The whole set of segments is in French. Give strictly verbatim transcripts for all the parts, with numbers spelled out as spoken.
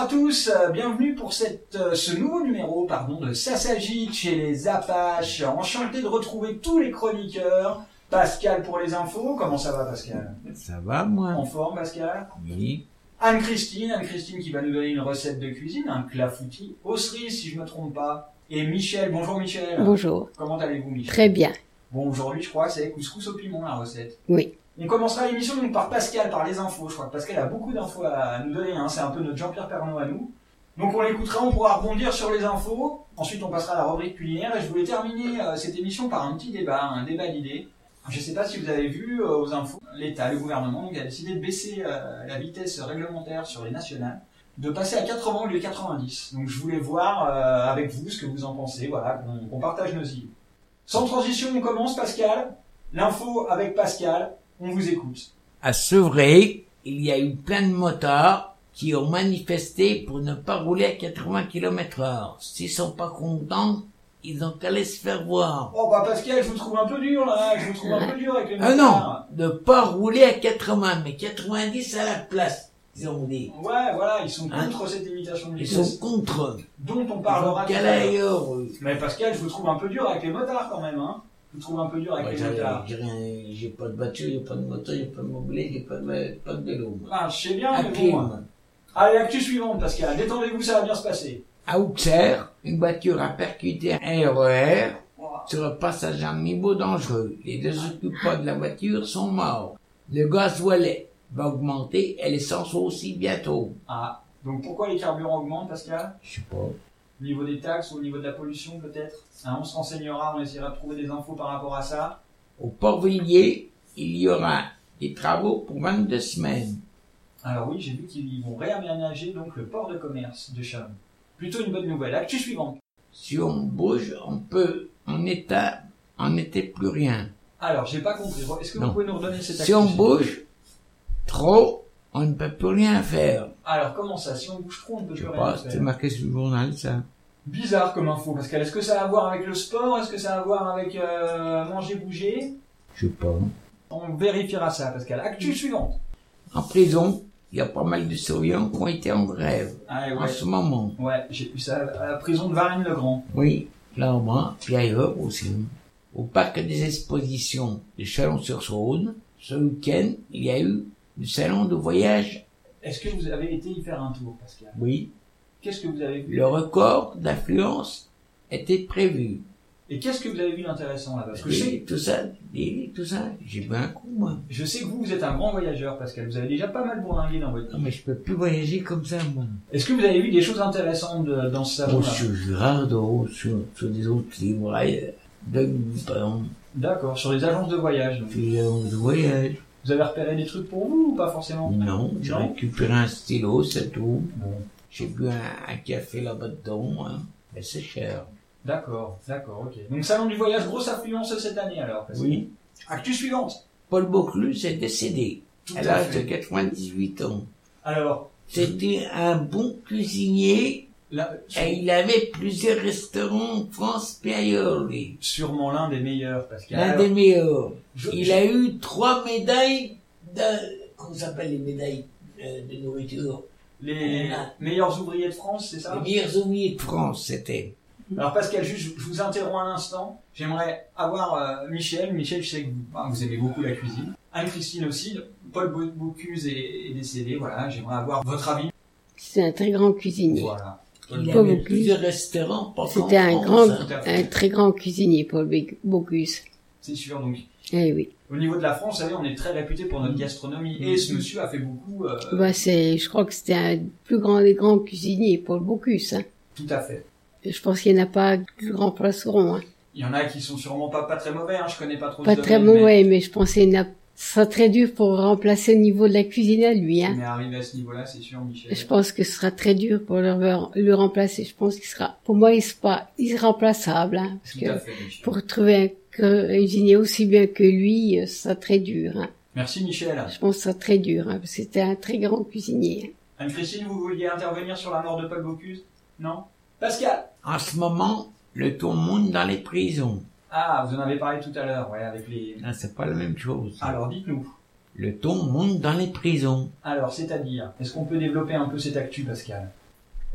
à tous, euh, bienvenue pour cette, euh, ce nouveau numéro pardon, de Ça s'agite chez les Apaches. Enchanté de retrouver tous les chroniqueurs. Pascal pour les infos, comment ça va Pascal? Ça va moi. En forme Pascal? Oui. Anne-Christine, Anne-Christine qui va nous donner une recette de cuisine, un clafoutis aux cerises si je me trompe pas. Et Michel, bonjour Michel. Bonjour. Comment allez-vous Michel? Très bien. Bon, aujourd'hui je crois que c'est couscous au piment la recette. Oui. On commencera l'émission donc par Pascal, par les infos. Je crois que Pascal a beaucoup d'infos à nous donner, hein. C'est un peu notre Jean-Pierre Pernaut à nous. Donc on l'écoutera, on pourra rebondir sur les infos. Ensuite on passera à la rubrique culinaire et je voulais terminer euh, cette émission par un petit débat, un débat d'idées. Je ne sais pas si vous avez vu euh, aux infos, l'État, le gouvernement donc, a décidé de baisser euh, la vitesse réglementaire sur les nationales, de passer à quatre-vingts au lieu de quatre-vingt-dix. Donc je voulais voir euh, avec vous ce que vous en pensez, voilà, qu'on, qu'on partage nos idées. Sans transition, on commence Pascal. L'info avec Pascal. On vous écoute. À Sevray, il y a eu plein de motards qui ont manifesté pour ne pas rouler à quatre-vingts kilomètres heure. S'ils sont pas contents, ils ont qu'à aller se faire voir. Oh bah Pascal, je vous trouve un peu dur là, je vous trouve un peu dur avec les Ah motards. non, ne pas rouler à quatre-vingts, mais quatre-vingt-dix à la place, ils ont dit. Ouais, voilà, ils sont Hein? contre cette limitation de Ils vitesse. sont contre. Dont on parlera tout Qu'à à l'heure. l'ailleurs. eux. Mais Pascal, je vous trouve un peu dur avec les motards quand même, hein. Je vous trouve un peu dur avec Ouais, les j'ai, motards. j'ai rien, j'ai pas de voiture, j'ai pas de moto, j'ai pas de mobilette, j'ai pas de, pas de vélo. moi. Ah, je sais bien, À mais pied, bon. moi. Allez, actu suivante Pascal, détendez-vous, ça va bien se passer. À Auxerre, une voiture a percuté un R E R Wow. sur un passage à un niveau dangereux. Les deux occupants de la voiture sont morts. Le gasoil va augmenter et l'essence aussi bientôt. Ah, donc pourquoi les carburants augmentent Pascal? Je sais pas. Au niveau des taxes ou au niveau de la pollution peut-être, hein, on se renseignera, on essaiera de trouver des infos par rapport à ça. Au Port-Villiers, il y aura des travaux pour vingt-deux semaines. Alors oui, j'ai vu qu'ils vont réaménager donc le port de commerce de Chalon. Plutôt une bonne nouvelle. Actu suivante. Si on bouge, on peut en état, en n'était plus rien. Alors, j'ai pas compris. Est-ce que Non. vous pouvez nous redonner cette Si actu on suivante? bouge trop, on ne peut plus rien faire. Alors, comment ça? Si on bouge trop, on ne peut Je plus sais rien pas, faire. c'était marqué sur le journal, ça. Bizarre comme info, Pascal. Est-ce que ça a à voir avec le sport? Est-ce que ça a à voir avec euh, manger, bouger? Je sais pas. On vérifiera ça, Pascal. Actu suivante. En prison, il y a pas mal de surveillants qui ont été en grève Ah, en ouais. ce moment. Ouais, j'ai vu ça à la prison de Varennes-le-Grand. Oui, là-bas, puis ailleurs aussi. Au parc des expositions de Chalon-sur-Saône, ce week-end, il y a eu le salon de voyage. Est-ce que vous avez été y faire un tour, Pascal? Oui, Qu'est-ce que vous avez vu? le record d'affluence était prévu. Et qu'est-ce que vous avez vu d'intéressant là-bas? Parce que je sais, Et tout ça, et tout ça, j'ai vu un coup, moi. je sais que vous, vous êtes un grand voyageur, Pascal. Vous avez déjà pas mal bourlingué dans votre Non, vie. mais je peux plus voyager comme ça, moi. Est-ce que vous avez vu des choses intéressantes de- dans ce Oh, salon-là? sur Girardot, sur, sur des autres livres, euh, de, pardon, D'accord, sur les agences de voyage. Donc. puis euh, de voyage. Vous avez repéré des trucs pour vous ou pas forcément? Non, j'ai Non. récupéré un stylo, c'est tout. Bon. J'ai bu un, un café là-bas dedans, hein. Mais c'est cher. D'accord, d'accord, ok. Donc salon du voyage, grosse affluence cette année alors. Pascal. Oui. Actu suivante. Paul Bocuse est décédé Tout à à l'âge de fait. quatre-vingt-dix-huit ans. Alors, C'était un bon cuisinier là, et il avait plusieurs restaurants en France et ailleurs, lui. sûrement l'un des meilleurs, Pascal. L'un Alors, des meilleurs. je- Il je- a eu trois médailles de... Comment ça s'appelle les médailles euh, de nourriture? les meilleurs ouvriers de France, c'est ça? Les meilleurs ouvriers de France, c'était. Alors Pascal, juste, je vous interromps un instant. J'aimerais avoir euh, Michel. Michel, je sais que vous, enfin, vous aimez beaucoup la cuisine. Anne-Christine aussi. Paul Bo- Bocuse est, est décédé. Voilà, j'aimerais avoir votre avis. C'est un très grand cuisinier. Voilà. Il Paul avait Bocuse. plusieurs restaurants. pas qu'en C'était un France, grand, hein. tout à fait. un très grand cuisinier, Paul Bec- Bocuse. C'est sûr. Donc, Eh oui. au niveau de la France, vous savez, on est très réputé pour notre gastronomie. Et ce monsieur a fait beaucoup. euh, Bah, c'est, je crois que c'était un plus grand des grands cuisiniers, Paul Bocuse, hein. Tout à fait. Je pense qu'il n'y en a pas qui le remplaceront, hein. Il y en a qui sont sûrement pas, pas très mauvais. Hein, je connais pas trop. Pas ce très domaine, mauvais, mais je pense qu'il y en a, ce sera très dur pour remplacer au niveau de la cuisine à lui, Mais, hein. mais arrivé à ce niveau-là, c'est sûr, Michel. Je pense que ce sera très dur pour le, le remplacer. Je pense qu'il sera, pour moi, il sera, il sera remplaçable, hein. Parce Tout que à fait, Michel. pour trouver un cuisinier aussi bien que lui, euh, ce sera très dur, hein. Merci, Michel. Je pense que ce sera très dur, hein, parce que c'était un très grand cuisinier. Anne-Christine, vous vouliez intervenir sur la mort de Paul Bocuse? Non? Pascal? En ce moment, le ton monte dans les prisons. Ah, vous en avez parlé tout à l'heure, ouais, avec les... Ah, c'est pas la même chose. Alors, dites-nous. Le ton monte dans les prisons. Alors, c'est-à-dire, est-ce qu'on peut développer un peu cette actu, Pascal?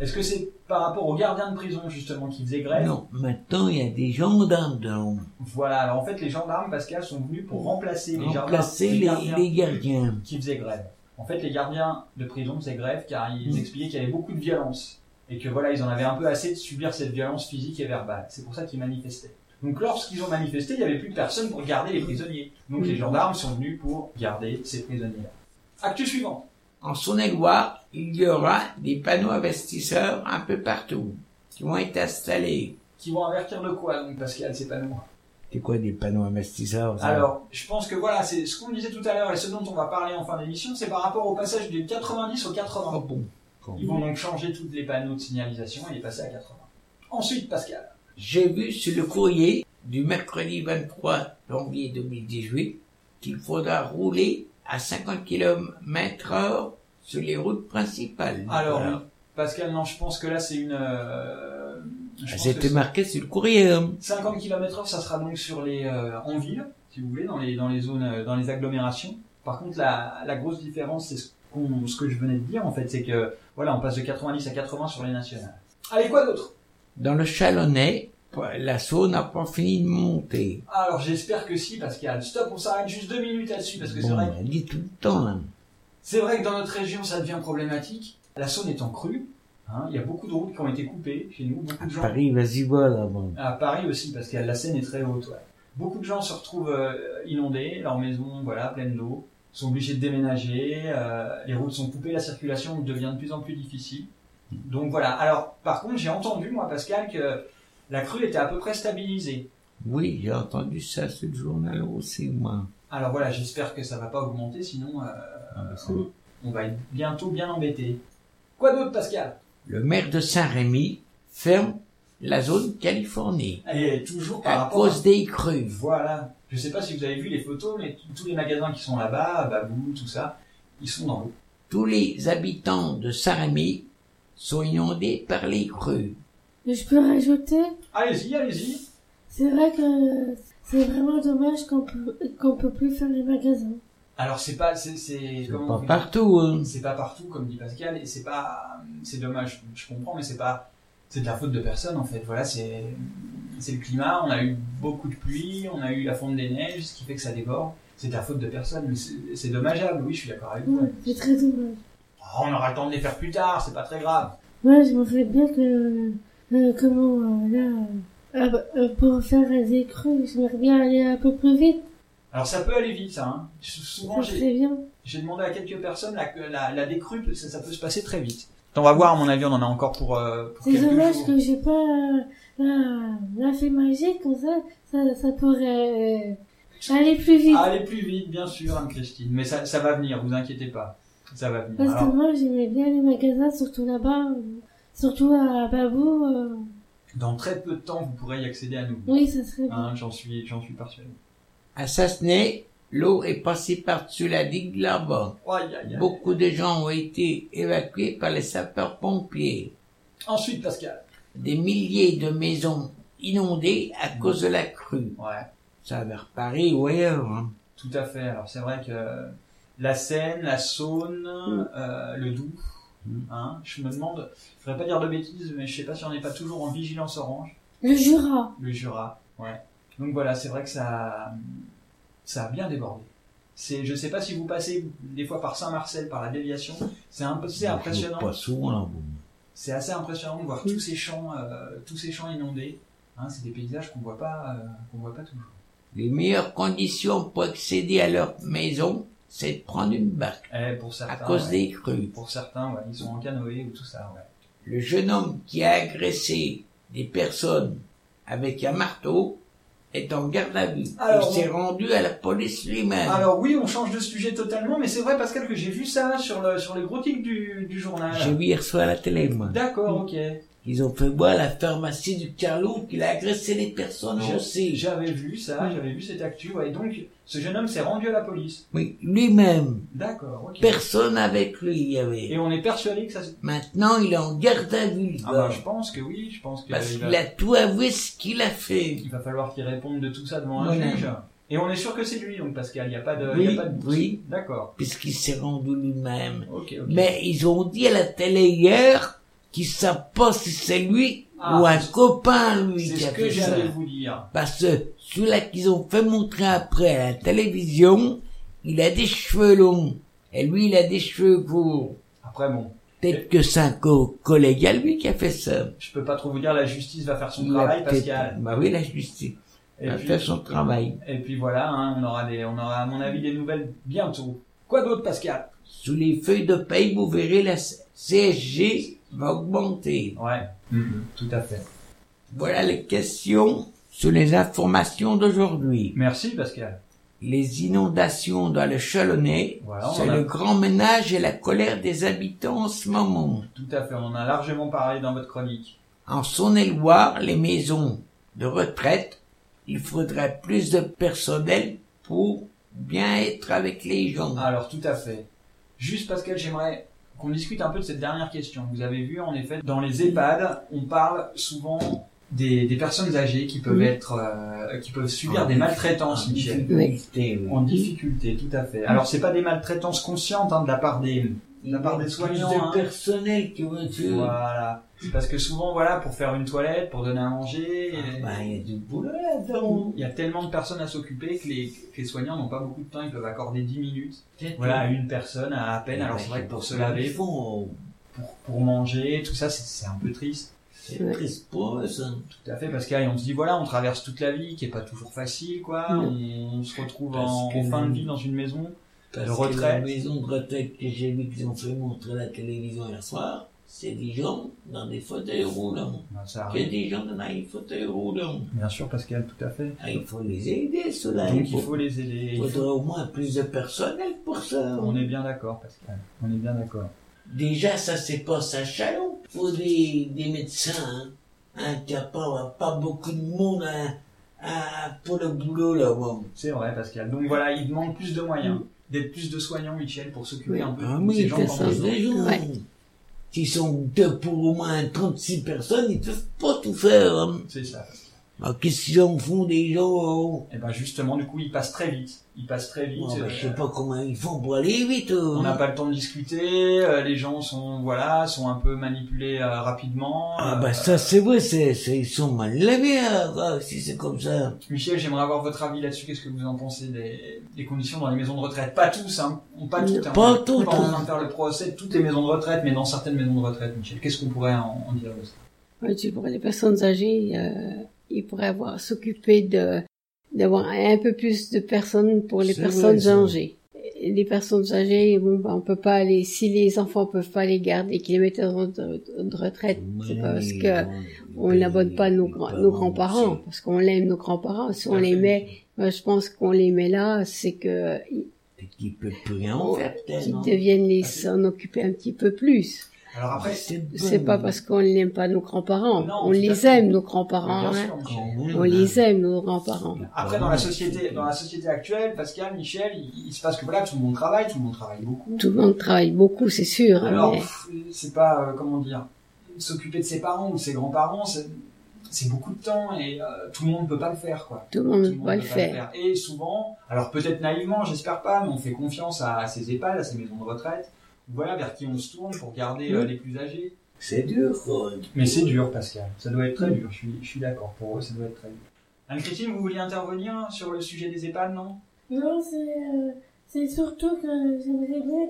Est-ce que c'est par rapport aux gardiens de prison, justement, qui faisaient grève? Non, maintenant il y a des gendarmes dedans. Voilà, alors en fait, les gendarmes, Pascal, sont venus pour remplacer les, Remplacer les, les, gardiens les gardiens. qui faisaient grève. En fait, les gardiens de prison faisaient grève car ils Mm. expliquaient qu'il y avait beaucoup de violence. Et que voilà, ils en avaient un peu assez de subir cette violence physique et verbale. C'est pour ça qu'ils manifestaient. Donc lorsqu'ils ont manifesté, il n'y avait plus personne pour garder les prisonniers. Donc les gendarmes sont venus pour garder ces prisonniers-là. Actu suivant. En Saône-et-Loire, il y aura des panneaux investisseurs un peu partout qui vont être installés. Qui vont avertir de quoi, donc, Pascal, ces panneaux? C'est quoi des panneaux investisseurs ça? Alors, je pense que voilà, c'est ce qu'on disait tout à l'heure et ce dont on va parler en fin d'émission, c'est par rapport au passage du quatre-vingt-dix au quatre-vingts. Oh bon. Bon. Ils vont donc changer tous les panneaux de signalisation et les passer à quatre-vingts. Ensuite, Pascal. J'ai vu sur le courrier du mercredi vingt-trois janvier deux mille dix-huit qu'il faudra rouler à cinquante kilomètres heure sur les routes principales. Alors, Voilà. oui, Pascal, non, je pense que là, c'est une... Euh, je pense C'était que marqué sur le courrier. Hein. cinquante kilomètres heure, ça sera donc sur les euh, en ville, si vous voulez, dans les dans les zones, euh, dans les agglomérations. Par contre, la, la grosse différence, c'est ce, qu'on, ce que je venais de dire, en fait, c'est que voilà, on passe de quatre-vingt-dix à quatre-vingts sur les nationales. Allez, quoi d'autre? Dans le Chalonnais, la Saône n'a pas fini de monter. Alors, j'espère que si, Pascal. Stop, on s'arrête juste deux minutes là-dessus, parce que Bon, c'est vrai. on a dit tout le temps. Hein. C'est vrai que dans notre région, ça devient problématique. La Saône est en crue. Hein, il y a beaucoup de routes qui ont été coupées chez nous. Beaucoup À de gens. Paris, vas-y voir là-bas. À Paris aussi, parce que la Seine est très haute. Ouais. Beaucoup de gens se retrouvent euh, inondés, leur maison, voilà, pleine d'eau, sont obligés de déménager. Euh, les routes sont coupées, la circulation devient de plus en plus difficile. Donc voilà. Alors, par contre, j'ai entendu moi, Pascal, que la crue était à peu près stabilisée. Oui, j'ai entendu ça sur le journal aussi, moi. Alors voilà, j'espère que ça va pas augmenter, sinon euh, Ah, bah, ça. on, on va être bientôt bien embêté. Quoi d'autre, Pascal? Le maire de Saint-Rémy ferme la zone Californie Et toujours par à rapport cause des crues. Voilà. Je sais pas si vous avez vu les photos, mais t- tous les magasins qui sont là-bas, Babou, tout ça, ils sont dans l'eau. Tous les habitants de Saint-Rémy sont inondés par les crues. Et je peux rajouter, Allez-y, allez-y. c'est vrai que c'est vraiment dommage qu'on peut, qu'on peut plus faire les magasins. Alors c'est pas, c'est, c'est, C'est comment pas vous- partout. Hein. C'est pas partout, comme dit Pascal, et c'est pas, c'est dommage. Je comprends, mais c'est pas, c'est de la faute de personne en fait. Voilà, c'est, c'est le climat. On a eu beaucoup de pluie, on a eu la fonte des neiges, ce qui fait que ça déborde. C'est de la faute de personne, mais c'est, c'est dommageable. Oui, je suis d'accord avec vous. Ouais, c'est très dommage. Oh, on aura le temps de les faire plus tard, c'est pas très grave. Moi, j'aimerais bien que, euh, comment, euh, là, euh, euh, pour faire des crues, j'aimerais bien aller un peu plus vite. Alors ça peut aller vite, ça. Hein. Souvent, Ça j'ai, serait bien. j'ai demandé à quelques personnes la, la, la décrue, ça, ça peut se passer très vite. On va voir, à mon avis, on en a encore pour, euh, pour C'est quelques dommage jours. que j'ai pas euh, la, la fée magique, comme ça, ça, ça pourrait euh, aller plus vite. Aller plus vite, bien sûr, Anne-Christine. Mais ça, ça va venir, vous inquiétez pas. Ça va venir. Parce que Alors, moi, j'aimais bien les magasins, surtout là-bas, euh, surtout à Babou. Euh, dans très peu de temps, vous pourrez y accéder à nouveau. oui, ça serait bien. Hein, j'en suis, j'en suis persuadé. À Sassenay, l'eau est passée par-dessus la digue là-bas. Aïe, aïe, aïe. Beaucoup de gens ont été évacués par les sapeurs-pompiers. Ensuite, Pascal. Des milliers de maisons inondées à cause de la crue. Ouais, Ça vers Paris ou ailleurs. Hein. tout à fait. Alors c'est vrai que la Seine, la Saône, Mm. euh, le Doubs, Mm. hein, je me demande, je voudrais pas dire de bêtises, mais je sais pas si on n'est pas toujours en vigilance orange. Le Jura. Le Jura, ouais. Donc voilà, c'est vrai que ça, ça a bien débordé. C'est, je sais pas si vous passez des fois par Saint-Marcel, par la déviation, c'est un peu, c'est impressionnant. Pas souvent, là. Bon. C'est assez impressionnant de voir tous ces champs, euh, tous ces champs inondés. Hein, c'est des paysages qu'on voit pas, euh, qu'on voit pas toujours. Les meilleures conditions pour accéder à leur maison, c'est de prendre une barque. Eh, pour certains, À cause ouais. des crues. Pour certains, ouais, ils sont en canoë ou tout ça, ouais. Le jeune homme qui a agressé des personnes avec un marteau est en garde à vue. Alors, Il s'est rendu à la police lui-même. Alors oui, on change de sujet totalement, mais c'est vrai, Pascal, que j'ai vu ça sur le, sur les gros titres du, du journal. J'ai vu hier soir à la télé, moi. D'accord, ok. Ils ont fait voir à la pharmacie du Carlot qu'il a agressé les personnes J'ai- aussi. J'avais vu ça, j'avais vu cette actu, ouais. Et donc, ce jeune homme s'est rendu à la police. Oui, lui-même. D'accord, ok. Personne avec lui, il y avait. Et on est persuadé que ça se... Maintenant, il est en garde à vue, le Ah gars. bah, je pense que oui, je pense que Parce il qu'il va... a tout avoué ce qu'il a fait. il va falloir qu'il réponde de tout ça devant un Voilà. juge. Et on est sûr que c'est lui, donc, Pascal, il n'y a pas de, il Oui, y a pas de doute. oui. D'accord. Puisqu'il s'est rendu lui-même. Ok, ok. Mais ils ont dit à la télé hier qui savent pas si c'est lui Ah, ou un copain, lui, C'est qui ce a que fait ça. j'allais vous dire. Parce que celui-là qu'ils ont fait montrer après à la télévision, il a des cheveux longs. Et lui, il a des cheveux courts. Après, bon, Peut-être que c'est un co- collègue à lui qui a fait ça. je peux pas trop vous dire, la justice va faire son Il a travail, peut-être- Pascal. Bah oui, la justice Et a puis, fait son travail. et puis voilà, hein, on aura des, on aura à mon avis des nouvelles bientôt. Quoi d'autre, Pascal? Sous les feuilles de paye, vous verrez la C S G va augmenter. Ouais, Mhm, tout à fait. Voilà les questions sur les informations d'aujourd'hui. Merci, Pascal. Les inondations dans le Chalonnais, Voilà, on c'est en a- le grand ménage et la colère des habitants en ce moment. Tout à fait, on en a largement parlé dans votre chronique. En Saône-et-Loire, les maisons de retraite, il faudrait plus de personnel pour bien être avec les gens. Alors, tout à fait. Juste, Pascal, j'aimerais qu'on discute un peu de cette dernière question. Vous avez vu, en effet, dans les EHPAD, on parle souvent des, des personnes âgées qui peuvent Oui. être, euh, qui peuvent subir des maltraitances, En Michel. difficulté, oui. En difficulté, tout à fait. Alors, c'est pas des maltraitances conscientes, hein, de la part des, de la part des Plus soignants, de hein. personnel qui veut tuer. Voilà. C'est parce que souvent, voilà, pour faire une toilette, pour donner à manger, Ah, euh, bah, il y a du boulot là-dedans. il y a tellement de personnes à s'occuper que les, que les soignants n'ont pas beaucoup de temps, ils peuvent accorder dix minutes. Peut-être Voilà, à que- une personne, à, à peine. Alors, Ouais, c'est vrai que pour je se sais pas comment laver, ils font. pour, pour manger, tout ça, c'est c'est un peu triste. C'est Ouais. triste pour eux, ça. Tout à fait, parce qu'on se dit, voilà, on traverse toute la vie, qui est pas toujours facile, quoi. Ouais. On, on se retrouve Parce en, que en fin de nous- vie dans une maison. Parce De que retraite. la maison de retraite que j'ai vu qu'ils ont fait montrer à la télévision hier soir, c'est des gens dans des fauteuils roulants. Ben, ça Il y a arrive. des gens dans des fauteuils roulants. Bien sûr, Pascal, tout à fait. Ah, il faut les aider, ceux-là. Donc, il il faut les aider. Il Il faut- faudrait au moins plus de personnel pour ça. On est bien d'accord, Pascal. On est bien d'accord. Déjà, ça c'est pas à Chalon. Il faut des, des médecins, hein. Hein, qu'il n'y a pas, pas beaucoup de monde hein, hein, pour le boulot là-bas. C'est vrai, Pascal. Donc voilà, il demande plus de moyens. D'être plus de soignants, Michel, pour s'occuper Oui. un peu Ah de tous ces oui, gens c'est qui en ça. ont c'est besoin. des gens. Ouais. Qui sont deux pour au moins trente-six personnes, ils peuvent pas tout faire. Hein. C'est ça. Alors, qu'est-ce qu'ils en font des gens? Et ben justement, du coup, il passe très vite. Il passe très vite. Oh, ben, euh, je sais pas comment ils font pour aller vite. euh. On n'a pas le temps de discuter. euh, les gens sont, voilà, sont un peu manipulés euh, rapidement. Ah euh, bah ça c'est vrai, c'est, c'est, ils sont mal levés, hein, quoi, si c'est comme ça. Michel, j'aimerais avoir votre avis là-dessus. Qu'est-ce que vous en pensez des, des conditions dans les maisons de retraite? Pas tous, hein. Pas toutes. Hein. Pas On est toutes, pas en hein. train de faire le procès de toutes les maisons de retraite, mais dans certaines maisons de retraite, Michel. Qu'est-ce qu'on pourrait en, en dire de ça? Ouais, tu- pour les personnes âgées, euh, ils pourraient avoir s'occuper de d'avoir un peu plus de personnes pour les C'est personnes vrai, ça. âgées. Et les personnes âgées, bon, bah, on peut pas les, si les enfants peuvent pas les garder, qu'ils les mettent en de, de retraite, c'est pas parce que on n'abonne pas nos, grands- nos grands-parents, parce qu'on aime nos grands-parents. Si on les met, moi, je pense qu'on les met là, c'est que ils, Qui peut plus rien en faire, peut-être, qu'ils non? deviennent les Ah, c'est- s'en occuper un petit peu plus. Alors après, C'est pas parce qu'on n'aime pas nos grands-parents. Non, on tout à les fait. aime, nos grands-parents. bien hein. sûr, Michel. On les aime, nos grands-parents. Après, dans la société, dans la société actuelle, Pascal, Michel, il, il se passe que voilà, tout le monde travaille, tout le monde travaille beaucoup. Tout le monde travaille beaucoup, c'est sûr. hein, Alors, mais pff, c'est pas, euh, comment dire, s'occuper de ses parents ou de ses grands-parents, c'est, c'est beaucoup de temps et euh, tout le monde peut pas le faire, quoi. tout le monde Tout ne le peut pas le peut faire. Et souvent, alors peut-être naïvement, j'espère pas, mais on fait confiance à, à ces EHPAD, à ces maisons de retraite, voilà, vers qui on se tourne pour garder euh, les plus âgés. C'est dur, quoi. Mais c'est dur, Pascal. Ça doit être très dur. Je suis, je suis d'accord. Pour eux, ça doit être très dur. Anne-Christine, vous vouliez intervenir sur le sujet des EHPAD, non? Non, c'est euh, c'est surtout que j'aimerais bien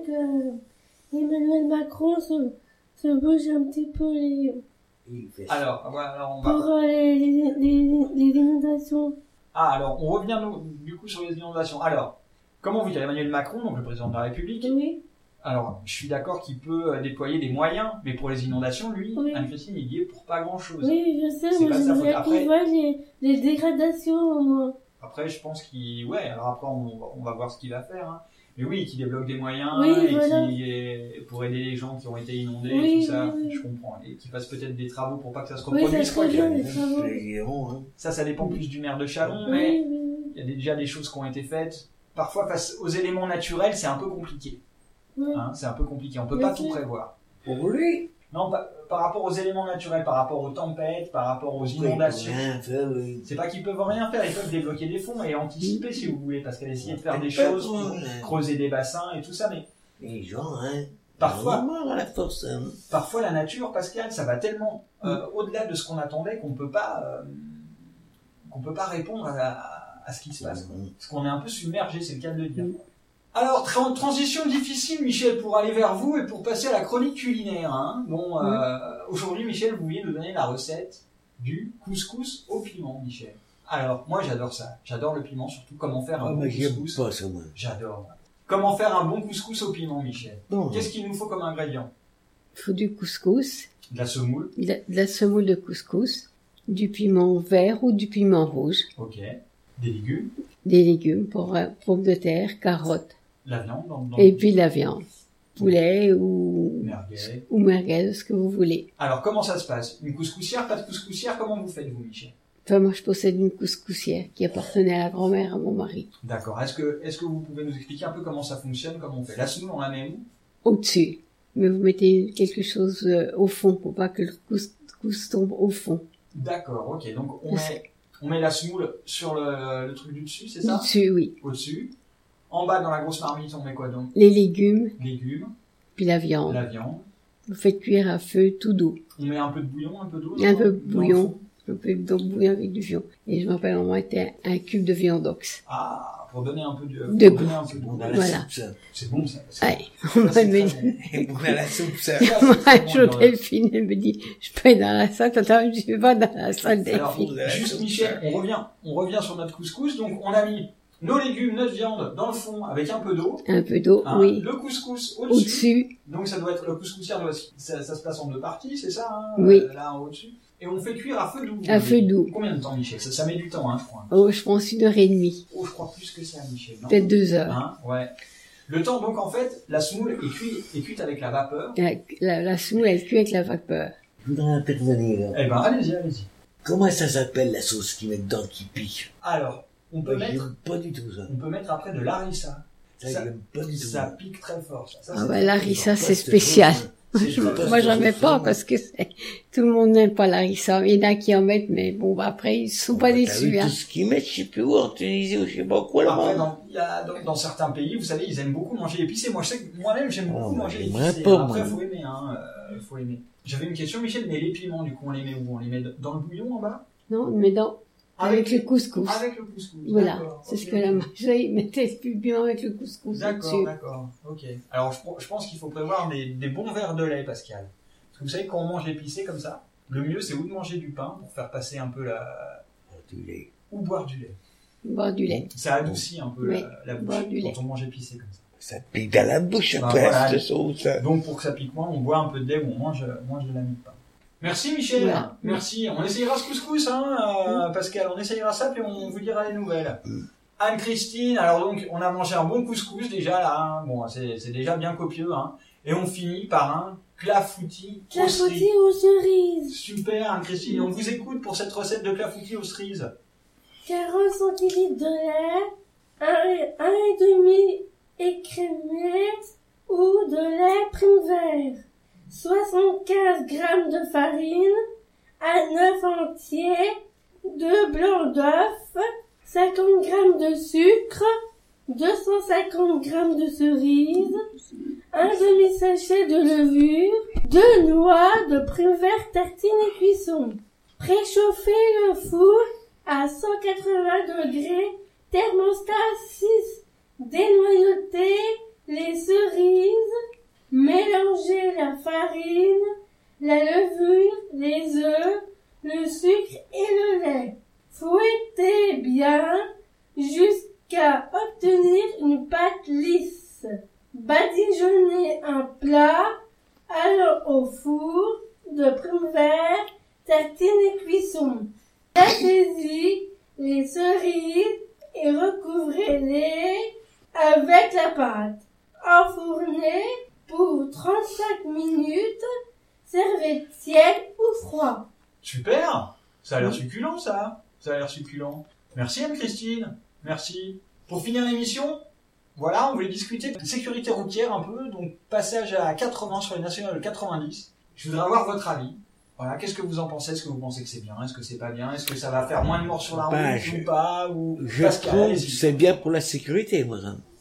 que Emmanuel Macron se, se bouge un petit peu les, Il fait ça. Alors, voilà, alors on va. pour euh, les, les, les, les inondations. Ah, alors, on revient nous, du coup sur les inondations. Alors, comment vous dire, Emmanuel Macron, donc le président de la République, Oui, alors, je suis d'accord qu'il peut euh, déployer des moyens, mais pour les inondations, lui, Oui. Anne-Christine, il y est pour pas grand-chose. oui, je sais, C'est moi pas de sa j'aimerais faute. Après- qu'il voit les, les dégradations au moins. Après, je pense qu'il... Ouais, alors après, on, va- on va voir ce qu'il va faire. Hein. Mais oui, qu'il débloque des moyens, Oui, et voilà. qui est pour aider les gens qui ont été inondés, Oui, tout ça, oui, oui. je comprends. Et qu'il fasse peut-être des travaux pour pas que ça se Oui, ça reproduise. quoi serait qu'il bien, y les a- travaux. Les héros, hein. Ça, ça dépend plus du maire de Chalon, mais Oui, oui, oui. il y a déjà des choses qui ont été faites. Parfois, face aux éléments naturels, c'est un peu compliqué. Oui. Hein, c'est un peu compliqué, on peut Bien pas tout sûr. prévoir. Pour lui. Non, par, par rapport aux éléments naturels, par rapport aux tempêtes, par rapport aux inondations. Rien faire, lui. C'est pas qu'ils peuvent rien faire, ils peuvent débloquer des fonds et anticiper Mm. si vous voulez, parce qu'elle essayer de faire des Peut-être choses pas, pour ouais. creuser des bassins et tout ça, mais Les gens, hein. Parfois, Vraiment à la force. Hein. parfois la nature, Pascal, ça va tellement euh, au-delà de ce qu'on attendait qu'on peut pas, euh, qu'on peut pas répondre à, à, à ce qui se passe. Quoi. Parce qu'on est un peu submergé, c'est le cas de le dire. Alors, tra- transition difficile, Michel, pour aller vers vous et pour passer à la chronique culinaire. Hein. Bon, euh, mmh. Aujourd'hui, Michel, vous vouliez nous donner la recette du couscous au piment, Michel. Alors, moi, j'adore ça. J'adore le piment, surtout comment faire un oh, bon mais couscous. Pas ça, moi. J'adore. Comment faire un bon couscous au piment, Michel? Non. Qu'est-ce qu'il nous faut comme ingrédient? Il faut du couscous. De la semoule. De la, de la semoule de couscous. Du piment vert ou du piment rouge. Ok. Des légumes. Des légumes, pour, euh, pommes de terre, carottes. La viande. Dans, dans Et puis la viande. Poulet ou merguez. ou merguez, ce que vous voulez. Alors, comment ça se passe? Une couscoussière, pas de couscoussière, comment vous faites, vous, Michel? Enfin, moi, je possède une couscoussière qui appartenait à la grand-mère à mon mari. D'accord. Est-ce que, est-ce que vous pouvez nous expliquer un peu comment ça fonctionne, comment on fait? La semoule, on la met où? Au-dessus. Mais vous mettez quelque chose euh, au fond pour pas que le couscous tombe au fond. D'accord, ok. Donc, on met, on met la semoule sur le, le truc du dessus, c'est ça? Au-dessus, oui. Au-dessus. En bas, dans la grosse marmite, on met quoi donc? Les légumes. Légumes. Puis la viande. La viande. Vous faites cuire à feu tout doux. On met un peu de bouillon, un peu d'eau? Un peu de bouillon. Un peu de bouillon avec du viande. Et je m'appelle en moi un, un cube de viandox. Ah, pour donner un peu de, de pour donner un peu de bon, voilà. C'est bon, ça. Allez, on m'a mis. Bon à la soupe, ça. Moi, un jour, Delphine, elle me dit, je peux aller dans la salle. Attends, je vais pas dans la salle, Delphine. Alors, juste, Michel, on revient, on revient sur notre couscous. Donc, on a mis nos légumes, notre viande dans le fond avec un peu d'eau. Un peu d'eau, hein, oui. Le couscous au-dessus. Au-dessus. Donc, ça doit être, le couscoussière doit, ça, ça se passe en deux parties, c'est ça, hein, oui. euh, là, au-dessus. Et on fait cuire à feu doux. À feu doux. Combien de temps, Michel? Ça, ça met du temps, hein, je crois. Oh, je pense une heure et demie. Oh, je crois plus que ça, Michel. Peut-être deux heures. Hein, ouais. Le temps, donc, en fait, la semoule est cuite, est cuite avec la vapeur. La, la, la semoule, elle cuit avec la vapeur. Je voudrais intervenir. Eh ben, allez-y, allez-y. Comment ça s'appelle la sauce qu'ils mettent dedans qui pique? Alors, on peut Moi, mettre, j'aime pas du tout ça. on peut mettre après de l'harissa. Ça, Ça, j'aime pas du tout. ça pique très fort, ça. ça Ah c'est bah, très l'harissa, fort. c'est spécial. C'est Je- très moi, j'en fort. mets pas parce que c'est, tout le monde n'aime pas l'harissa. Il y en a qui en mettent, mais bon, bah, après, ils sont pas T'as vu déçus, hein. tout ce qu'ils mettent, je sais plus où, en Tunisie ou je sais pas quoi, Après, là-bas. dans, il y a, dans, dans certains pays, vous savez, ils aiment beaucoup manger épicé. Moi, je sais que moi-même, j'aime Ah, beaucoup moi, manger j'aimerais épicé. pas, Après, moi. faut aimer, hein. Euh, faut aimer. J'avais une question, Michel, mais les piments, du coup, on les met où? On les met dans le bouillon, en bas? Non, mais dans, avec le couscous. Avec le couscous. Voilà. D'accord, C'est ok. ce que la magie mettait plus bien avec le couscous D'accord, dessus. d'accord. Ok. Alors, je, je pense qu'il faut prévoir des, des bons verres de lait, Pascal. Parce que vous savez, quand on mange épicé comme ça, le mieux, c'est ou de manger du pain pour faire passer un peu la... Du lait. ou boire du lait. Boire du lait. Ça adoucit un peu Oui, la, la bouche boire du lait. quand on mange épicé comme ça. Ça pique dans la bouche Bah, après, voilà. cette sauce. Donc, pour que ça pique moins, on boit un peu de lait ou on mange, mange de la mie de pain. Merci, Michel. Voilà. Merci. On essayera ce couscous, hein, euh, Pascal. On essayera ça, puis on vous dira les nouvelles. Mm. Anne-Christine, alors donc, on a mangé un bon couscous déjà, là. Hein. Bon, c'est, c'est déjà bien copieux, hein. Et on finit par un clafoutis aux cerises. Clafoutis aux cerises. Super, Anne-Christine. Et on vous écoute pour cette recette de clafoutis aux cerises. quarante centilitres de lait, un, un et demi écrémé ou de lait prime vert, soixante-quinze grammes de farine, un œuf entier, deux blancs d'œuf, cinquante grammes de sucre, deux cent cinquante grammes de cerises, un demi-sachet de levure, deux noix de prime vert tartine et cuisson. Préchauffez le four à cent quatre-vingts degrés, thermostat six. Dénoyautez les cerises, mélangez la farine, la levure, les œufs, le sucre et le lait. Fouettez bien jusqu'à obtenir une pâte lisse. Badigeonnez un plat, allant au four de prime vert, tartine et cuisson. Placez-y les cerises et recouvrez-les avec la pâte. Enfournez pour trente-cinq minutes. Servez tiède ou froid. Super. Ça a l'air succulent, ça. Ça a l'air succulent. Merci, Anne-Christine. Merci. Pour finir l'émission, voilà, on voulait discuter de sécurité routière un peu, donc passage à quatre-vingts sur les nationales quatre-vingt-dix. Je voudrais avoir votre avis. Voilà, qu'est-ce que vous en pensez? Est-ce que vous pensez que c'est bien? Est-ce que c'est pas bien? Est-ce que ça va faire moins de morts sur la route Bah, ou je- pas? Ou Je Pascal, trouve que allez-y. c'est bien pour la sécurité, moi. hein.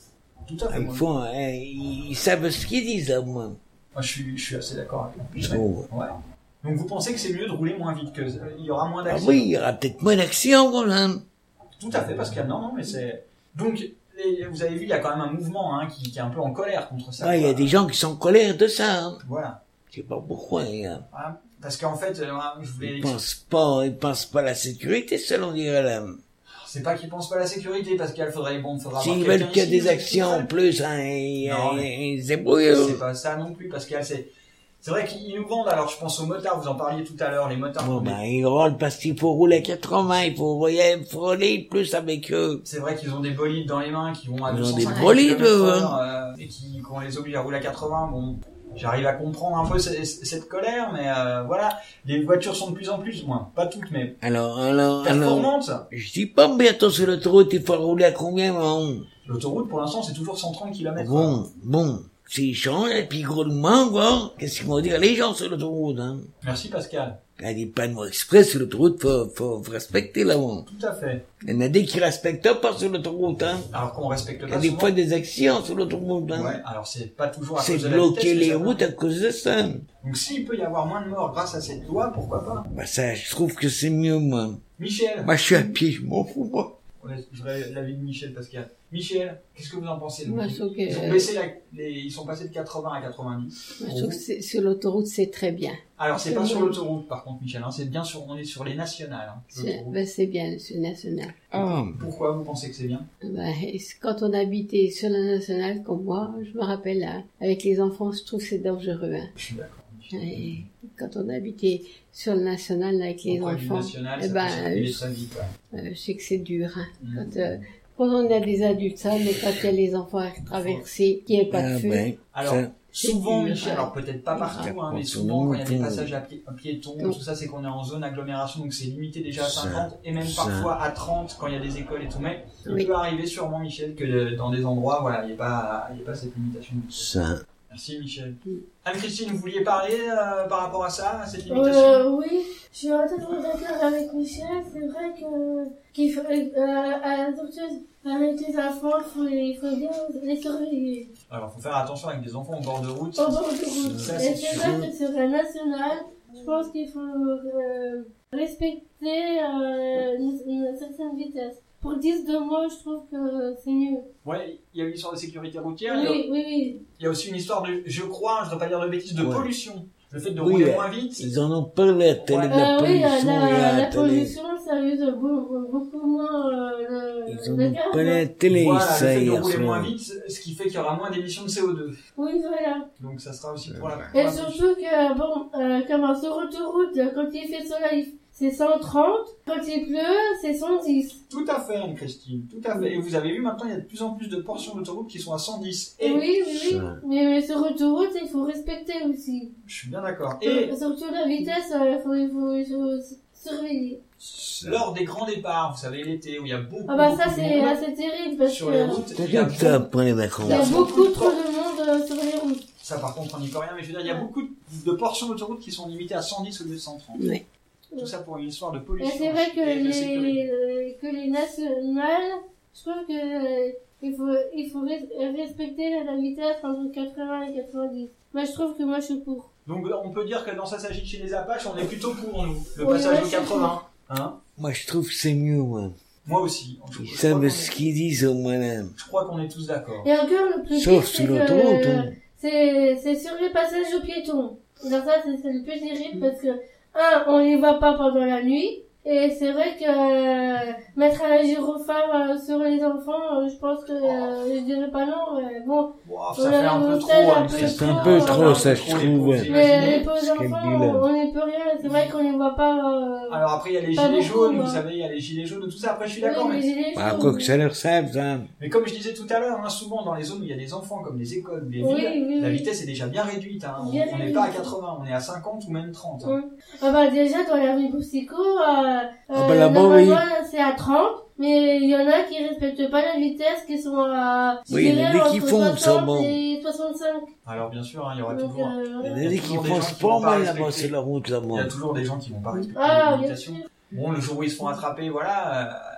Tout à fait. Il moi, faut, hein, ils, ils savent ce qu'ils disent, au moins. moi, je suis, je suis assez d'accord avec Je vous. trouve. Ouais. Donc vous pensez que c'est mieux de rouler moins vite, que il y aura moins Ah d'accidents? oui, il y aura peut-être moins d'actions, quand même. Tout à fait, Pascal. Non, non, mais c'est... Donc, les- vous avez vu, il y a quand même un mouvement hein, qui, qui est un peu en colère contre ça. Ah, il y a quoi. des gens qui sont en colère de ça, hein. Voilà. Je sais pas pourquoi, hein. Voilà. Parce qu'en fait, euh, je voulais... Ils pensent pas, ils pensent pas à la sécurité, selon dirait là. C'est pas qu'ils pensent pas à la sécurité, Pascal. Faudrait, bon, faudra avoir S'ils quelqu'un veulent qu'il y a ici, des mais actions en c'est plus, hein, ils, Non, ils- mais- ils se débrouillent. C'est pas ça non plus, Pascal. C'est, c'est vrai qu'ils nous vendent. Alors, je pense aux motards. Vous en parliez tout à l'heure, les motards. Bon, mais ben, ils roulent parce qu'il faut rouler à quatre-vingts, il faut rouler, il faut rouler plus avec eux. C'est vrai qu'ils ont des bolides dans les mains qui vont à Ils ont deux cent des cinquante bolides, kilomètres eux, heure, euh, et qui, qu'on les oblige à rouler à quatre-vingts. Bon, j'arrive à comprendre un peu cette, cette colère, mais euh, voilà. Les voitures sont de plus en plus, moins, pas toutes, mais Alors, alors, alors, performantes. je dis pas, mais attends, sur l'autoroute, il faut rouler à combien, bon? L'autoroute, pour l'instant, c'est toujours cent trente kilomètres. Bon, bon, s'ils changent, et puis gros de moins, quoi, qu'est-ce qu'ils vont dire les gens sur l'autoroute, hein? Merci, Pascal. Il y a des panneaux express sur l'autoroute, faut, faut, faut respecter, là-haut. Tout à fait. Il y en a des qui respectent pas sur l'autoroute, hein. Alors qu'on respecte Il y a pas des souvent. fois des accidents sur l'autoroute, hein. Ouais, alors c'est pas toujours à C'est cause de la bloquer vitesse que les ça routes va. à cause de ça. Donc s'il peut y avoir moins de morts grâce à cette loi, pourquoi pas? Bah ça, je trouve que c'est mieux, moi. Michel. Moi, je suis à pied, je m'en fous, moi. Ouais, je voudrais l'avis de Michel, Pascal. Michel, qu'est-ce que vous en pensez? Donc, Moi, je trouve que, ils, ont euh, baissé la, les, ils sont passés de quatre-vingts à quatre-vingt-dix. Moi, je trouve que c'est- sur l'autoroute, c'est très bien. Alors c'est C'est pas sur bon. l'autoroute par contre, Michel, hein, c'est bien sur, on est sur les nationales. Hein, C'est l'autoroute. ben, c'est bien, sur national. Ah, Pourquoi vous pensez que c'est bien? Ben, et c- quand on habitait sur la nationale, comme moi, je me rappelle, hein, avec les enfants, je trouve que c'est dangereux. Hein. Je suis d'accord. Michel. Et quand on habitait sur le national avec les Auprès du enfants, national, eh ça ben, peut circuler je- très vite. Ouais. euh, je sais que c'est dur. Hein. Mm. Quand, euh, quand on a des adultes, ça, mais quand il y a les enfants à traverser, qu'il n'y ait pas de ah feu, ben, Alors, ça, souvent, dur, Michel, ouais. alors peut-être pas partout, Ah, hein, mais quand souvent on quand il y a des entend- passages à, pi- à piétons, Non. tout ça, c'est qu'on est en zone agglomération, donc c'est limité déjà à Ça, cinquante, et même ça. parfois à trente quand il y a des écoles et tout. Mais il Oui. peut arriver sûrement, Michel, que euh, dans des endroits, voilà, il n'y ait pas, il y ait pas cette limitation. ça. Merci, Michel. Mm. Anne-Christine, vous vouliez parler euh, par rapport à ça, à cette limitation? Euh, oui, je suis entièrement d'accord avec Michel. C'est vrai que qu'il faut euh, à la sortie avec les enfants, il faut, il faut bien les surveiller Alors, faut faire attention avec des enfants au bord de route. au bord de route. Ça, Et c'est c'est sûr. vrai que sur la nationale, je pense qu'il faut euh, respecter euh, une, une certaine vitesse. Pour dix de moi, je trouve que c'est mieux. Ouais, il y a une histoire de sécurité routière. Oui, il y a- oui, oui. Il y a aussi une histoire de, je crois, je ne voudrais pas dire de bêtises, de Ouais. pollution. Le fait de Oui, rouler euh, moins vite. Ils en ont parlé à la télé Ouais. de la Euh, oui, la, pollution, la, et à la la télé. pollution, ça use beaucoup, beaucoup moins euh, le, Ils en le ont gaz. parlé à la télé, Voilà, ça, le fait de hier rouler moins soir. vite, ce qui fait qu'il y aura moins d'émissions de C O deux. Oui, voilà. Donc ça sera aussi pour la... pour Et la surtout que, bon, euh, comment, sur autoroute, quand il fait soleil, c'est cent trente. Quand il pleut, c'est cent dix. Tout à fait, Anne-Christine, tout à fait. Et vous avez vu, maintenant, il y a de plus en plus de portions d'autoroute qui sont à cent dix. Et, Oui, oui, oui. Ça. Mais, mais sur autoroute, il faut respecter aussi. je suis bien d'accord. Et Et surtout la vitesse, euh, il faut, il faut, il faut s- surveiller. lors des grands départs, vous savez, l'été, où il y a beaucoup, Ah bah beaucoup ça, de c'est monde assez terrible parce sur les que routes, il y a Regarde ça, beaucoup- pour les vacances. il y a il y a beaucoup beaucoup de trop de monde euh, sur les routes. ça par contre on n'y peut rien, mais je veux dire, il y a beaucoup de portions d'autoroute qui sont limitées à cent dix au lieu de cent trente. oui. Tout ça pour une histoire de Et pollution. c'est vrai que et de sécurité. les, euh, que les nationales, je trouve que euh, il faut, il faut res- respecter la vitesse entre quatre-vingts et quatre-vingt-dix. Moi, je trouve que moi, je suis pour. Donc on peut dire que dans Ça s'agit chez les Apaches, on est plutôt pour nous, le Oui, passage ouais, au c'est quatre-vingts. Hein, Moi, je trouve que c'est mieux, moi. moi aussi. Je, Ils je crois qu'on savent est- ce qu'ils disent, au moins, là. je crois qu'on est tous d'accord. Et encore, le plus Sauf pire, sur c'est que l'autoroute, euh, hein. c'est, c'est sur les passages aux piétons. Donc ça, c'est, c'est le plus terrible parce que, un, on les voit pas pendant la nuit. Et c'est vrai que euh, mettre à la gyrophare euh, sur les enfants, euh, je pense que euh, je dirais pas non. Mais bon, Wow, on ça fait a un peu un trop, hôtel un hein, peu Christine. C'est un peu trop, trop, euh, ça, je Trop, les trouve. pauvres, ouais. vous mais imaginez. les pauvres Quel enfants, bilan. on n'y peut rien. C'est vrai qu'on les voit pas. Euh... Alors après, il y a les Pas gilets beaucoup, jaunes, hein. vous savez, il y a les gilets jaunes, tout ça. Après, je suis oui, d'accord, les mais... gilets Ah, jaunes. quoi que ça leur serve, ça. mais comme je disais tout à l'heure, hein, souvent dans les zones où il y a des enfants, comme les écoles, les Oui, villes, oui, la oui. vitesse est déjà bien réduite. Hein. On- Bien on n'est réduite. pas à quatre-vingts, on est à cinquante ou même trente. Hein. Hum. Ah bah déjà dans la rue Boussico, euh, Ah bah euh, là-bas, normalement oui. c'est à trente, mais il y en a qui respectent pas la vitesse, qui sont à je Oui, il y en a dirais, des qui entre font, ça, soixante bon. et soixante-cinq. Alors bien sûr, hein, il y aura Donc, toujours... euh, Il y en voilà. a Il y des a qui toujours des foncent gens qui pas vont pas mal là-bas respecter. sur la route, là, Il y moi. a toujours des gens qui vont pas respecter Ah, les bien limitations. sûr. Bon, le jour où ils se font attraper, voilà, euh,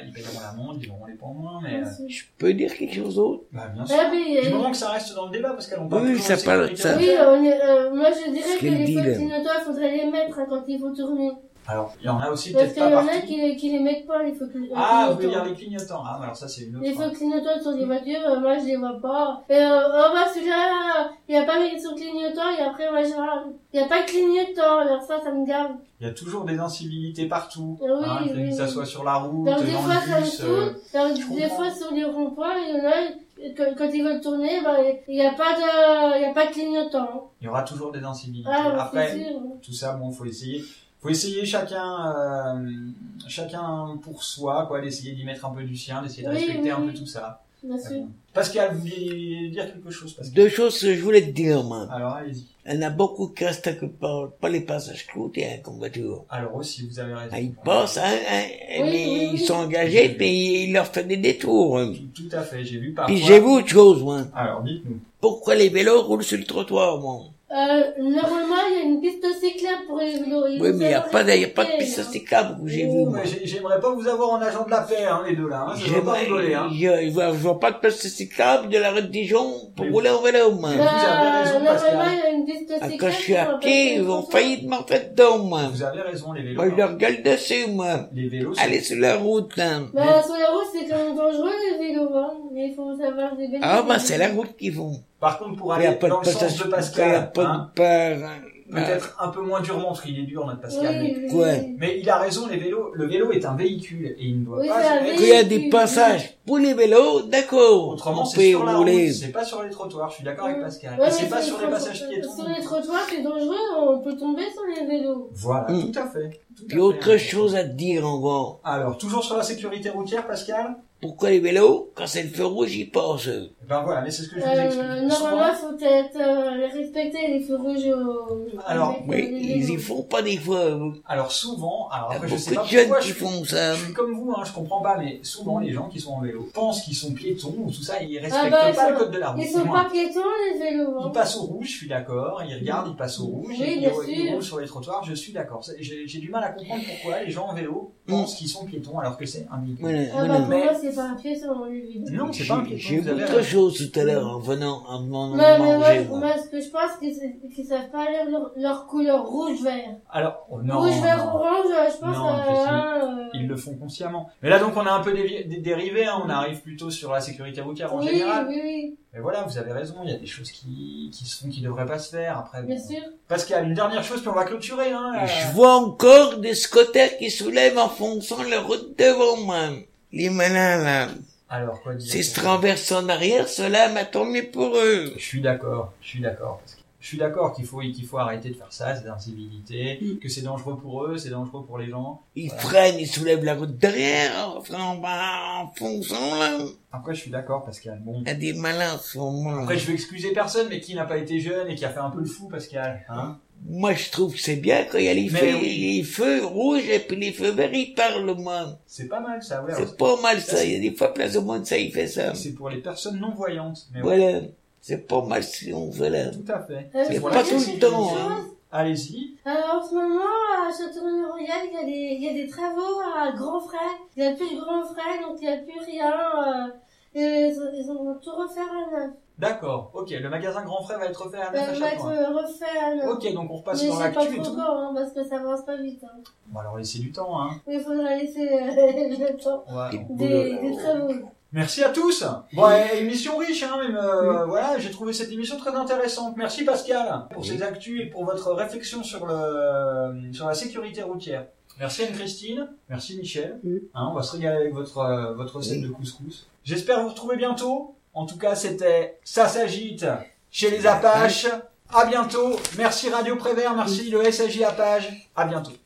ils paieront l'amende, ils auront les points en moins, mais... Bien sûr. Je peux dire quelque chose d'autre? Bah, bien sûr. Ah, mais, Du euh, moment que ça reste dans le débat, parce qu'elle n'ont pas Oui, toujours ça de parle- sécurité ça- Oui, routière. on est, euh, moi je dirais Ce que qu'elle les dit, feux là. clignotants, il faudrait les mettre hein, quand il faut tourner. Alors, il y en a aussi Parce peut-être qu'il pas y en a partout. qui, les- qui les mettent pas, les feux cli- Ah, vous clignotants. voulez dire les clignotants. Ah, alors ça, c'est une autre... Les feux clignotants sur les voitures, euh, moi je les vois pas. Et euh, oh bah celui-là, il n'y a pas mis sur clignotant et après moi je il n'y a pas de clignotant, alors ça, ça me gave. Il y a toujours des incivilités partout. Ah oui, hein, que oui, ça oui. soit sur la route, Donc dans des le fois ça me bus. euh, saoule, donc, je des comprends. fois sur les ronds-points, il y en a, quand, quand ils veulent tourner, bah, il n'y a pas de, il y a pas de clignotant. Il y aura toujours des incivilités. Ah, Après, c'est sûr. tout ça, bon, faut essayer. Faut essayer chacun, euh, chacun pour soi, quoi, d'essayer d'y mettre un peu du sien, d'essayer de Oui, respecter oui, un peu oui. tout ça. Bien sûr. Pascal, vous vouliez dire quelque chose, Pascal? Deux choses que je voulais te dire, moi. Alors, allez-y. Il y en a beaucoup qui restent que par, pas les passages cloutiers, comme voiture. Alors aussi, vous avez raison. Ah, ils passent, hein, hein, Oui, mais oui, oui. ils sont engagés, puis ils leur font des détours. hein. Tout, tout à fait, j'ai vu parfois. Puis j'ai vu autre chose, moi. Alors, dites-nous. Pourquoi les vélos roulent sur le trottoir, moi? Euh, normalement, il y a une piste cyclable pour les vélos. Oui, mais il n'y a pas de, il y a pas de piste cyclable que j'ai vu, Oh, moi. mais j'ai- j'aimerais pas vous avoir en agent de la paix, hein, les deux là. Hein, je vais pas rigoler, hein. Je, je, vois- je vois pas de piste cyclable de la rue de Dijon pour Mais- rouler en vélo, moi. Mais- vous avez raison, normalement, Pascal. il y a une piste Ah, cyclable. quand je suis à pour pied, ils passer ont le failli de m'en faire dedans, moi. Vous avez raison, les vélos. Moi, je leur gueule dessus, moi. Les vélos, c'est- Allez sur la route, là. Bah, sur la route, c'est quand même dangereux, les vélos, hein. Mais il faut savoir des vélos. Ah, bah, c'est la route qu'ils font. Par contre, pour Il y a aller pas dans de le sens passage, de il y a Pascal, pas hein, de peur. peut-être un peu moins durement, parce qu'il est dur, notre Pascal. mais- Oui, oui, Quoi oui. Mais il a raison, les vélos, le vélo est un véhicule et il ne doit Oui, pas c'est un être- véhicule. Qu'il y a des passages pour les vélos, d'accord. Autrement, on c'est peut sur la rouler. route, c'est pas sur les trottoirs. Je suis d'accord avec Ouais. Pascal. Ouais, et c'est mais pas sur sur les les passages trottoirs- piétons. Sur les trottoirs, c'est dangereux, on peut tomber sur les vélos. Voilà, Mm. tout à fait. Tout à Puis fait. autre chose à te dire encore. Alors, toujours sur la sécurité routière, Pascal. Pourquoi les vélos, quand c'est le feu rouge, ils passent. eux Ben voilà, mais c'est ce que je vous Euh, explique. normalement, il faut peut-être euh, respecter les feux rouges au... Alors, avec, euh, Oui, les ils y vélos. font pas des fois. Il Alors souvent, alors y a après je sais beaucoup pas de jeunes pourquoi, qui je suis, font ça. je suis comme vous, hein, je comprends pas, mais souvent les gens qui sont en vélo pensent qu'ils sont piétons ou tout ça, ils respectent bah, ils pas sont- le code de la route. Ils sont Moi, pas piétons, les vélos. Ils Hein. passent au rouge, je suis d'accord, ils regardent, ils passent au rouge, Oui, et bien ils, ils sûr. roulent sur les trottoirs, je suis d'accord. C'est- J'ai j'ai du mal à comprendre pourquoi les gens en vélo pensent qu'ils sont piétons alors que c'est un véhicule. Voilà, Ah bah, voilà. pour Mais- moi, c'est pas un piéton, les vélos. Non, c'est pas un piéton, J'ai vous vu avez autre raison. chose tout à l'heure en venant, en venant Non, mais moi, manger. moi. moi, ce que je pense, c'est qu'ils qu'ils savent pas lire leur, leur couleur rouge-vert. Alors, oh, non, Rouge, vert, non. orange, je pense, Non, euh, Christine, hein, euh, Ils le font consciemment. Mais là donc on a un peu dévi- dé- dérivé, hein, on arrive plutôt sur la sécurité routière en oui, général. oui, oui, Mais voilà, vous avez raison, il y a des choses qui, qui se font qui devraient pas se faire. Après, bien bon. sûr. Pascal, une dernière chose puis on va clôturer. Hein, Et euh, je vois encore des scooters qui soulèvent en fonçant la route devant moi. Les malins, là. Alors quoi dire S'ils se renversent en arrière, cela m'a tant mieux pour eux. Je suis d'accord, je suis d'accord. Pascal. Je suis d'accord qu'il faut qu'il faut arrêter de faire ça, ces incivilités, Mm. que c'est dangereux pour eux, c'est dangereux pour les gens. Ils Voilà. freinent, ils soulèvent la route derrière, en, en, en fonçant, là. Après je suis d'accord Pascal. Bon. Il y a des malins, en ce moment. Après je vais excuser personne, mais qui n'a pas été jeune et qui a fait un peu le fou, Pascal, hein? Moi, je trouve que c'est bien quand il y a les Mais feux, oui. les feux rouges et puis les feux verts, ils parlent, moi. C'est pas mal ça, ouais. C'est pas mal, ça. Il y a des fois, place au monde, ça, il fait ça. C'est pour les personnes non voyantes. Mais ouais, Voilà. C'est pas mal si on fait là. tout à fait. Euh, C'est je pour voulais la pas tout le sécurité. temps, dire une hein. chose. Allez-y. Alors, en ce moment, à Château-Royal, il y a des, il y a des travaux à grands frais. Il n'y a plus de grands frais, donc il n'y a plus rien. Euh, et ils, ont, ils ont tout refait à neuf. D'accord. Ok. Le magasin Grand Frère va être refait à neuf à Euh, va chaque être fois. euh, refait à neuf. Ok, donc on repasse Mais dans j'ai pas l'actu et trop tout. temps, hein, parce que ça avance pas vite. Hein. Bon alors laissez du temps, hein. Mais il faudra laisser euh, le temps On va- Et- des, des travaux. Merci à tous. Bon, et- émission riche, hein, même. euh, Voilà, j'ai trouvé cette émission très intéressante. Merci Pascal pour Oui. ces actus et pour votre réflexion sur le sur la sécurité routière. Merci Anne-Christine. Merci Michel. Oui. Hein, on va se régaler avec votre euh, votre recette Oui. de couscous. J'espère vous retrouver bientôt. En tout cas, c'était Ça s'agite chez les Apaches. À bientôt. Merci Radio Prévert. Merci le S A J Apage. À bientôt.